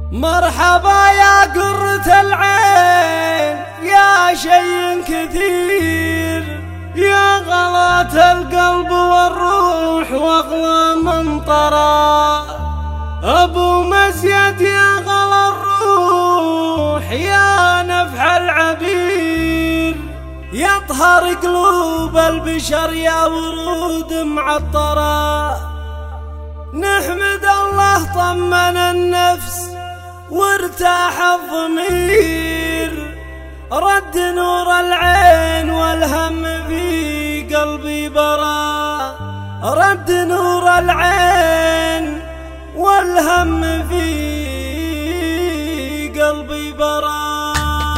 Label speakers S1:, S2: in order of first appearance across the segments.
S1: مرحبا يا قرة العين يا شي كثير، يا غلات القلب والروح واغلى منطرة. ابو مزيد يا غلا الروح يا نفح العبير، يطهر قلوب البشر يا ورود معطرة. نحمد الله طمن النفس وارتاح الضمير، رد نور العين والهم في قلبي برا، رد نور العين والهم في قلبي برا.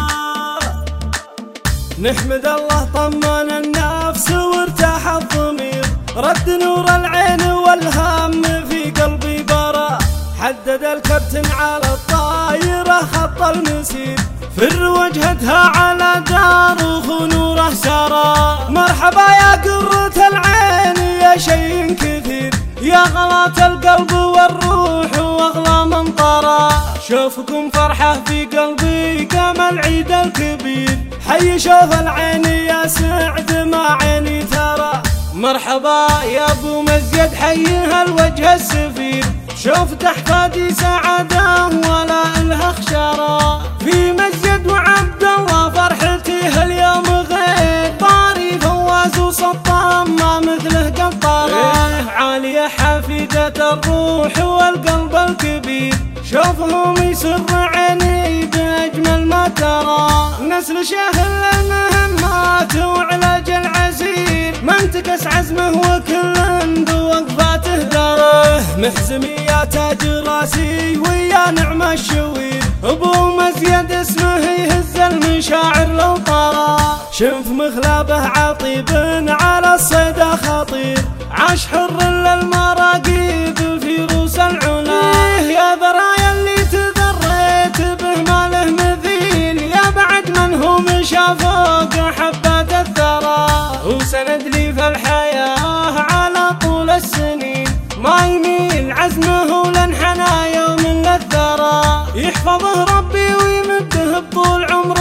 S1: نحمد الله طمن النفس وارتاح الضمير، رد نور العين والهم في قلبي برا. حدد الكابتن على الطايرة خط المسير، فر وجهتها على دار وخنوره سرى. مرحبا يا قرة العين يا شي كثير، يا غلات القلب والروح واغلى منطرة. شوفكم فرحة في قلبي قام العيد الكبير، حي شوف العين يا سعد ما عيني ترى. مرحبا يا ابو مزيد حيها الوجه السفير، شوفت احفادي سعاده ولا الها خشره. في مزيد وعبد الله فرحتي هاليوم غير، طاري فواز وسطام ما مثله قطره. عاليه حفيده الروح والقلب الكبير، شوفهم يسر عيني باجمل ما ترى. نسل شاهل المهمات وعلاج العسير، ما انتكس عزمه وكل بوقفاته دره. محزمي يا تاج راسي ويا نعم الشوير، ابو مزيد اسمه يهز المشاعر لو طرى. شنف مخلبه عطيب على الصيد خطير، عاش حر للمراقيب في روس العلا. يا برايا اللي تذريت به ما له مثيل، يا بعد من هو مشى فوق حبات الثرى. وسند لي في الحياة على طول السنين، ما يميل عزمه لانحنى يوم للثرى. يحفظه ربي ويمده بطول عمره